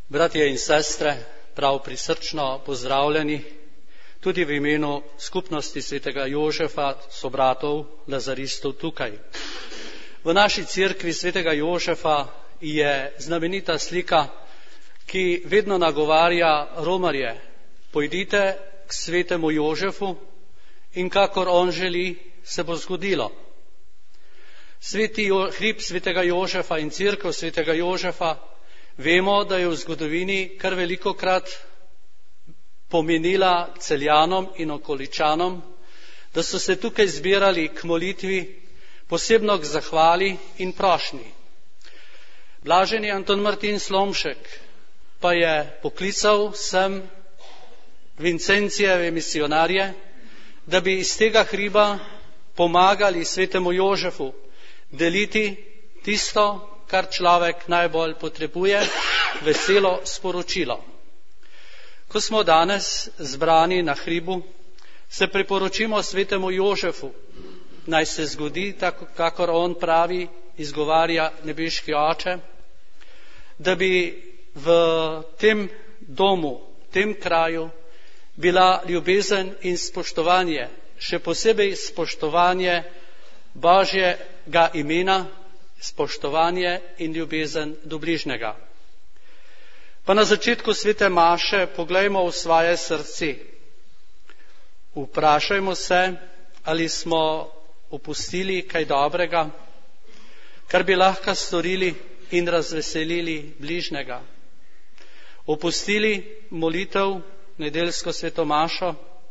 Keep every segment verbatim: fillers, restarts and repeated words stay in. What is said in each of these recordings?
Bratje in sestre, prav prisrčno pozdravljeni tudi v imenu skupnosti svetega Jožefa, sobratov lazaristov tukaj. V naši cerkvi svetega Jožefa je znamenita slika, ki vedno nagovarja romarje: pojdite k svetemu Jožefu in kakor on želi, se bo zgodilo. Sveti hrib svetega Jožefa in cerkev svetega Jožefa vemo, da je v zgodovini kar velikokrat pomenila Celjanom in okoličanom, da so se tukaj zbirali k molitvi, posebno k zahvali in prošnji. Blaženi Anton Martin Slomšek pa je poklical sem Vincencijeve misionarje, da bi iz tega hriba pomagali svetemu Jožefu deliti tisto, kar človek najbolj potrebuje, veselo sporočilo. Ko smo danes zbrani na hribu, se priporočimo svetemu Jožefu, naj se zgodi, tako kakor on pravi, izgovarja nebeški Oče, da bi v tem domu, tem kraju bila ljubezen in spoštovanje, še posebej spoštovanje Božjega imena, spoštovanje in ljubezen do bližnjega. Pa na začetku svete maše poglejmo v svoje srce. Vprašajmo se, ali smo opustili kaj dobrega, kar bi lahko storili in razveselili bližnjega. Opustili molitev, nedeljsko sveto mašo.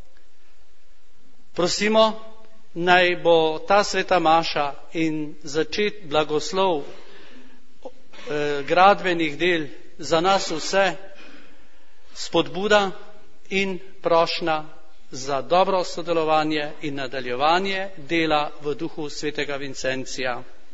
Prosimo, naj bo ta sveta maša in začet blagoslov eh, gradbenih del za nas vse spodbuda in prošnja za dobro sodelovanje in nadaljevanje dela v duhu svetega Vincencija.